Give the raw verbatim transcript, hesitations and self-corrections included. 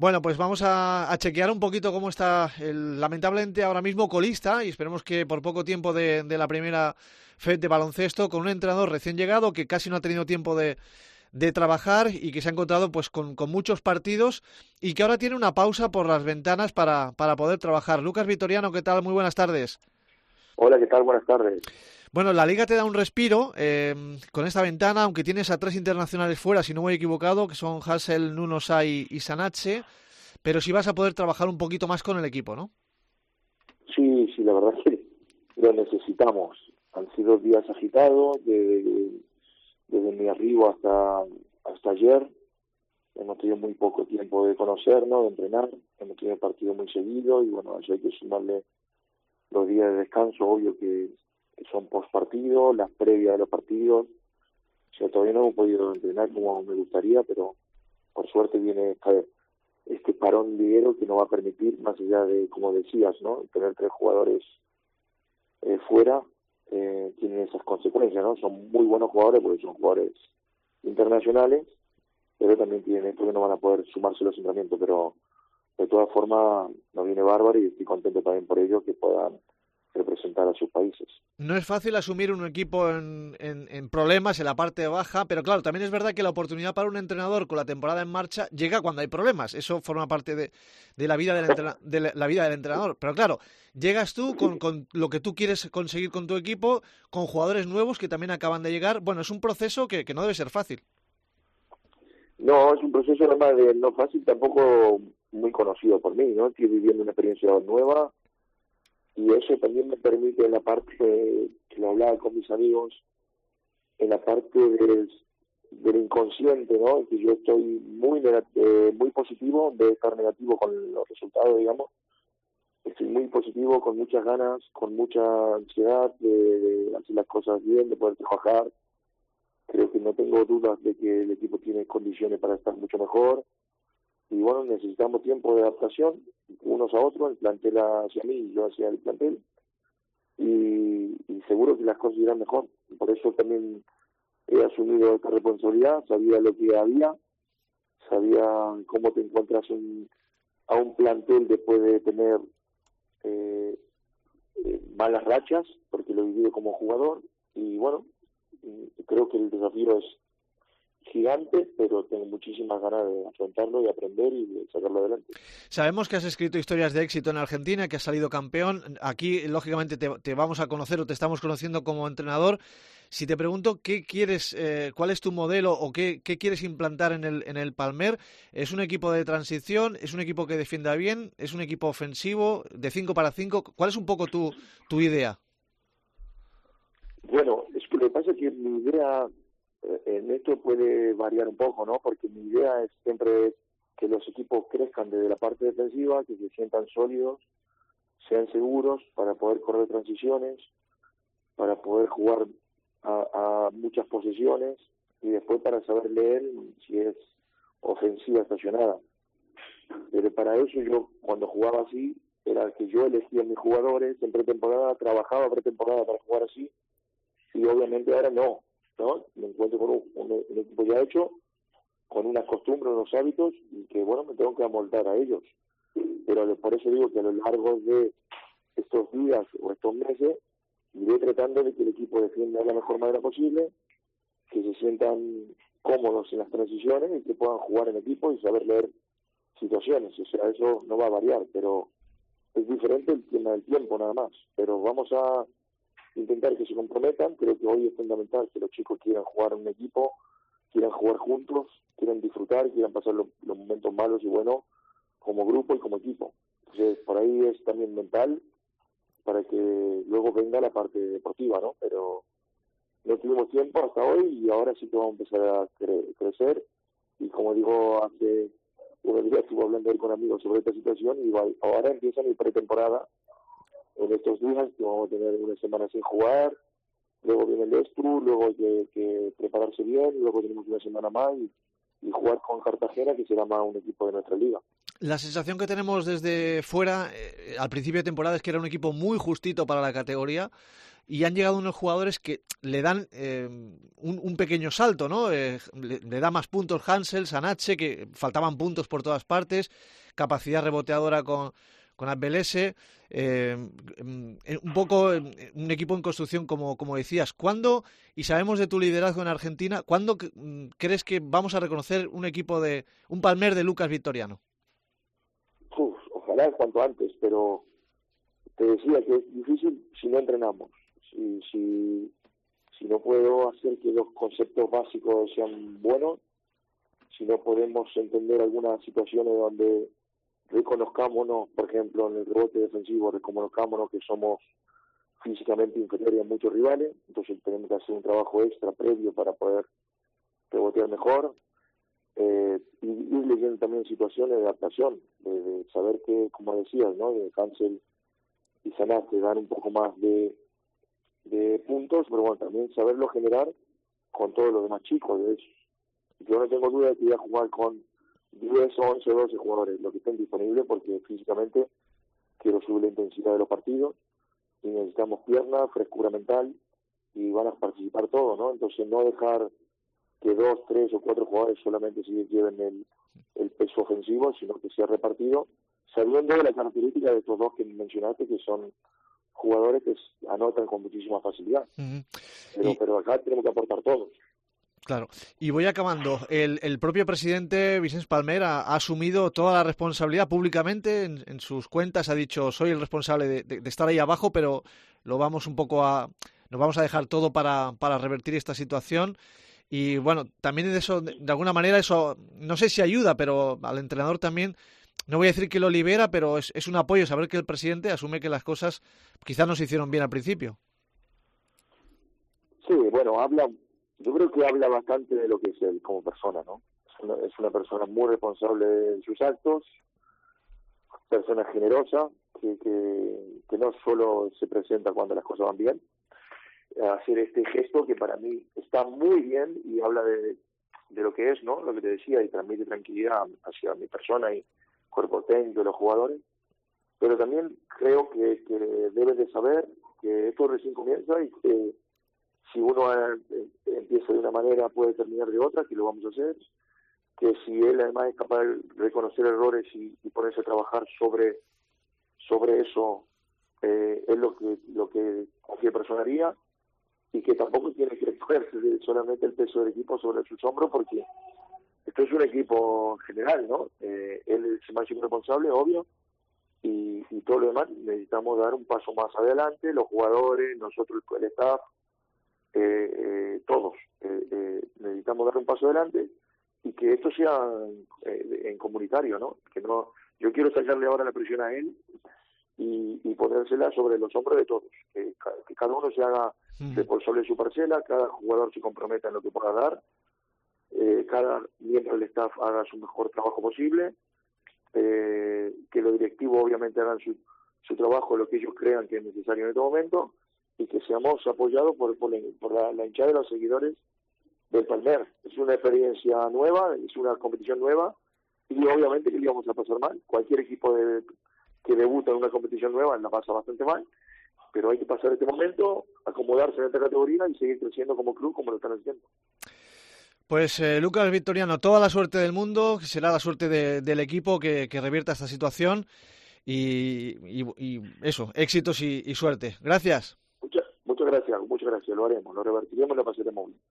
Bueno, pues vamos a, a chequear un poquito cómo está el lamentablemente ahora mismo colista y esperemos que por poco tiempo de, de la primera F E D de baloncesto con un entrenador recién llegado que casi no ha tenido tiempo de, de trabajar y que se ha encontrado pues con, con muchos partidos y que ahora tiene una pausa por las ventanas para, para poder trabajar. Lucas Vitoriano, ¿qué tal? Muy buenas tardes. Hola, ¿qué tal? Buenas tardes. Bueno, la Liga te da un respiro eh, con esta ventana, aunque tienes a tres internacionales fuera, si no me he equivocado, que son Hassel, Nuno Sai y Sanache, pero sí vas a poder trabajar un poquito más con el equipo, ¿no? Sí, sí, la verdad es que lo necesitamos. Han sido días agitados, desde, desde mi arribo hasta, hasta ayer. Hemos tenido muy poco tiempo de conocernos, de entrenar. Hemos tenido partidos muy seguidos y bueno, a eso hay que sumarle los días de descanso, obvio que, que son post partido, las previas de los partidos. O sea, todavía no hemos podido entrenar como me gustaría, pero por suerte viene esta, este parón liguero que nos va a permitir, más allá de, como decías, ¿no? Tener tres jugadores eh, fuera, eh, tienen esas consecuencias, ¿no? Son muy buenos jugadores porque son jugadores internacionales, pero también tienen esto que no van a poder sumarse a los entrenamientos, pero de todas formas nos viene bárbaro y estoy contento también por ellos que puedan representar a sus países. No es fácil asumir un equipo en, en, en problemas, en la parte baja, pero claro, también es verdad que la oportunidad para un entrenador con la temporada en marcha llega cuando hay problemas. Eso forma parte de, de, la, vida del entrena, de la, la vida del entrenador. Pero claro, llegas tú con, con lo que tú quieres conseguir con tu equipo, con jugadores nuevos que también acaban de llegar. Bueno, es un proceso que, que no debe ser fácil. No, es un proceso además de no fácil, tampoco muy conocido por mí, ¿no? Estoy viviendo una experiencia nueva y eso también me permite en la parte que lo hablaba con mis amigos, en la parte del, del inconsciente, ¿no? Que yo estoy muy eh, muy positivo, de estar negativo con los resultados, digamos. Estoy muy positivo, con muchas ganas, con mucha ansiedad de, de hacer las cosas bien, de poder trabajar. Creo que no tengo dudas de que el equipo tiene condiciones para estar mucho mejor. Y bueno, necesitamos tiempo de adaptación, unos a otros, el plantel hacia mí y yo hacia el plantel. Y, y seguro que las cosas irán mejor. Por eso también he asumido esta responsabilidad, sabía lo que había, sabía cómo te encuentras un, a un plantel después de tener eh, eh, malas rachas, porque lo he vivido como jugador. Y bueno, creo que el desafío es gigante, pero tengo muchísimas ganas de afrontarlo, de aprender y de sacarlo adelante. Sabemos que has escrito historias de éxito en Argentina, que has salido campeón. Aquí, lógicamente, te, te vamos a conocer o te estamos conociendo como entrenador. Si te pregunto qué quieres, eh, cuál es tu modelo o qué, qué quieres implantar en el, en el Palmer, ¿es un equipo de transición? ¿Es un equipo que defienda bien? ¿Es un equipo ofensivo de cinco para cinco? ¿Cuál es un poco tu, tu idea? Bueno, es que lo que pasa es que mi idea en esto puede variar un poco, ¿no? Porque mi idea es siempre que los equipos crezcan desde la parte defensiva, que se sientan sólidos, sean seguros para poder correr transiciones, para poder jugar a, a muchas posesiones y después para saber leer si es ofensiva estacionada. Pero para eso yo, cuando jugaba así, era que yo elegía a mis jugadores en pretemporada, trabajaba pretemporada para jugar así, y obviamente ahora no, ¿no? Me encuentro con un, un, un equipo ya hecho, con unas costumbres, unos hábitos, y que, bueno, me tengo que amoldar a ellos. Pero por eso digo que a lo largo de estos días o estos meses, iré tratando de que el equipo defienda de la mejor manera posible, que se sientan cómodos en las transiciones y que puedan jugar en equipo y saber leer situaciones. O sea, eso no va a variar, pero es diferente el tema del tiempo nada más. Pero vamos a intentar que se comprometan. Creo que hoy es fundamental que los chicos quieran jugar en un equipo, quieran jugar juntos, quieran disfrutar, quieran pasar los, los momentos malos y buenos como grupo y como equipo. Entonces, por ahí es también mental para que luego venga la parte deportiva, ¿no? Pero no tuvimos tiempo hasta hoy y ahora sí que vamos a empezar a cre- crecer. Y como digo, hace unos días estuve hablando con amigos sobre esta situación y va, ahora empieza mi pretemporada en estos días, que vamos a tener una semana sin jugar, luego viene el Estru, luego hay que, que prepararse bien, luego tenemos una semana más y, y jugar con Cartagena, que será más un equipo de nuestra liga. La sensación que tenemos desde fuera, eh, al principio de temporada, es que era un equipo muy justito para la categoría y han llegado unos jugadores que le dan eh, un, un pequeño salto, ¿no? Eh, le, le da más puntos Hansel, Sanache, que faltaban puntos por todas partes, capacidad reboteadora con, con Abelese, eh, un poco un equipo en construcción, como, como decías. ¿Cuándo, y sabemos de tu liderazgo en Argentina, cuándo crees que vamos a reconocer un equipo de, un Palmer de Lucas Victoriano? Uf, ojalá cuanto antes, pero te decía que es difícil si no entrenamos, si, si, si no puedo hacer que los conceptos básicos sean buenos, si no podemos entender algunas situaciones donde reconozcámonos, por ejemplo, en el rebote defensivo, reconozcámonos que somos físicamente inferiores a muchos rivales, entonces tenemos que hacer un trabajo extra previo para poder rebotear mejor. Eh, y ir leyendo también situaciones de adaptación, de, de saber que, como decías, ¿no? De Hansel y Sanat te dan un poco más de, de puntos, pero bueno, también saberlo generar con todos los demás chicos. De eso. Yo no tengo duda de que voy a jugar con diez, once, doce jugadores, lo que estén disponibles, porque físicamente quiero subir la intensidad de los partidos y necesitamos pierna, frescura mental y van a participar todos, ¿no? Entonces no dejar que dos, tres o cuatro jugadores solamente si lleven el, el peso ofensivo, sino que sea repartido, sabiendo de la característica de estos dos que mencionaste, que son jugadores que anotan con muchísima facilidad. Uh-huh. Pero, y... pero acá tenemos que aportar todos. Claro, y voy acabando. El, el propio presidente Vicens Palmer ha, ha asumido toda la responsabilidad públicamente en, en sus cuentas, ha dicho soy el responsable de, de, de estar ahí abajo, pero lo vamos un poco a, nos vamos a dejar todo para, para revertir esta situación. Y bueno, también de eso, de alguna manera eso, no sé si ayuda, pero al entrenador también, no voy a decir que lo libera, pero es, es un apoyo saber que el presidente asume que las cosas quizás no se hicieron bien al principio. Sí, bueno, habla, yo creo que habla bastante de lo que es él como persona, ¿no? Es una, es una persona muy responsable de sus actos, persona generosa, que, que, que no solo se presenta cuando las cosas van bien, hacer este gesto que para mí está muy bien y habla de, de lo que es, ¿no? Lo que te decía, y transmite tranquilidad hacia mi persona y cuerpo técnico de los jugadores, pero también creo que, que debes de saber que esto recién comienza y que si uno eh, empieza de una manera puede terminar de otra, que lo vamos a hacer, que si él además es capaz de reconocer errores y, y ponerse a trabajar sobre sobre eso, eh, es lo que lo que cualquier persona haría, y que tampoco tiene que ponerse solamente el peso del equipo sobre sus hombros, porque esto es un equipo general, ¿no? Eh, él es el máximo responsable, obvio, y, y todo lo demás necesitamos dar un paso más adelante, los jugadores, nosotros, el staff, eh, eh, todos, eh, eh, necesitamos dar un paso adelante y que esto sea eh, en comunitario, ¿no? Que no, yo quiero sacarle ahora la presión a él y, y ponérsela sobre los hombros de todos, que, que cada uno se haga responsable de su parcela, cada jugador se comprometa en lo que pueda dar, eh, cada miembro del staff haga su mejor trabajo posible, eh, que los directivos obviamente hagan su, su trabajo, lo que ellos crean que es necesario en este momento, y que seamos apoyados por, por, la, por la, la hinchada de los seguidores del Palmer. Es una experiencia nueva, es una competición nueva, y obviamente que le íbamos a pasar mal. Cualquier equipo de, que debuta en una competición nueva la pasa bastante mal, pero hay que pasar este momento, acomodarse en esta categoría y seguir creciendo como club como lo están haciendo. Pues eh, Lucas Victoriano, toda la suerte del mundo, que será la suerte de, del equipo que, que revierta esta situación y, y, y eso, éxitos y, y suerte. Gracias. Muchas, muchas gracias, muchas gracias, lo haremos, lo revertiremos y lo pasaremos bien.